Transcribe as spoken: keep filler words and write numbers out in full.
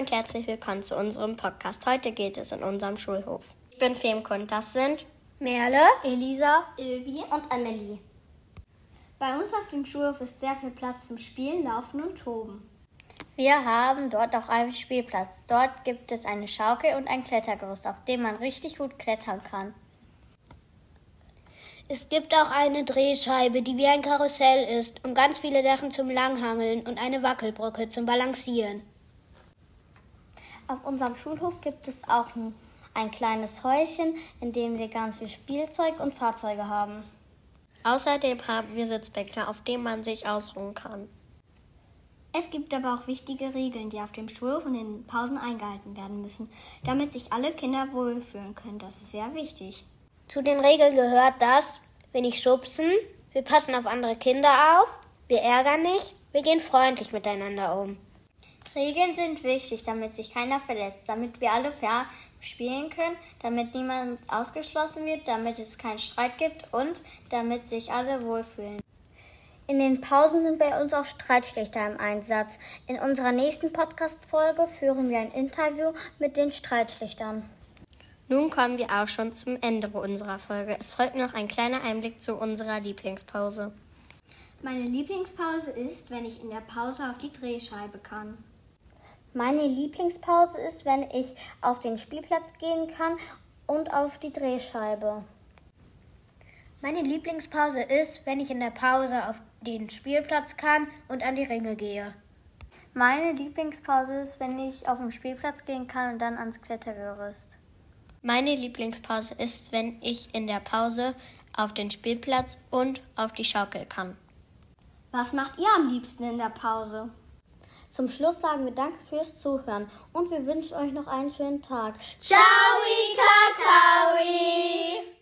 und herzlich willkommen zu unserem Podcast. Heute geht es in unserem Schulhof. Ich bin Femke und das sind Merle, Elisa, Ilvi und Amelie. Bei uns auf dem Schulhof ist sehr viel Platz zum Spielen, Laufen und Toben. Wir haben dort auch einen Spielplatz. Dort gibt es eine Schaukel und ein Klettergerüst, auf dem man richtig gut klettern kann. Es gibt auch eine Drehscheibe, die wie ein Karussell ist und ganz viele Sachen zum Langhangeln und eine Wackelbrücke zum Balancieren. Auf unserem Schulhof gibt es auch ein kleines Häuschen, in dem wir ganz viel Spielzeug und Fahrzeuge haben. Außerdem haben wir Sitzbänke, auf denen man sich ausruhen kann. Es gibt aber auch wichtige Regeln, die auf dem Schulhof und in den Pausen eingehalten werden müssen, damit sich alle Kinder wohlfühlen können. Das ist sehr wichtig. Zu den Regeln gehört das: wir nicht schubsen, wir passen auf andere Kinder auf, wir ärgern nicht, wir gehen freundlich miteinander um. Regeln sind wichtig, damit sich keiner verletzt, damit wir alle fair spielen können, damit niemand ausgeschlossen wird, damit es keinen Streit gibt und damit sich alle wohlfühlen. In den Pausen sind bei uns auch Streitschlichter im Einsatz. In unserer nächsten Podcast-Folge führen wir ein Interview mit den Streitschlichtern. Nun kommen wir auch schon zum Ende unserer Folge. Es folgt noch ein kleiner Einblick zu unserer Lieblingspause. Meine Lieblingspause ist, wenn ich in der Pause auf die Drehscheibe kann. Meine Lieblingspause ist, wenn ich auf den Spielplatz gehen kann und auf die Drehscheibe. Meine Lieblingspause ist, wenn ich in der Pause auf den Spielplatz kann und an die Ringe gehe. Meine Lieblingspause ist, wenn ich auf den Spielplatz gehen kann und dann ans Klettergerüst. Meine Lieblingspause ist, wenn ich in der Pause auf den Spielplatz und auf die Schaukel kann. Was macht ihr am liebsten in der Pause? Zum Schluss sagen wir Danke fürs Zuhören und wir wünschen euch noch einen schönen Tag. Ciao, Kakaoi!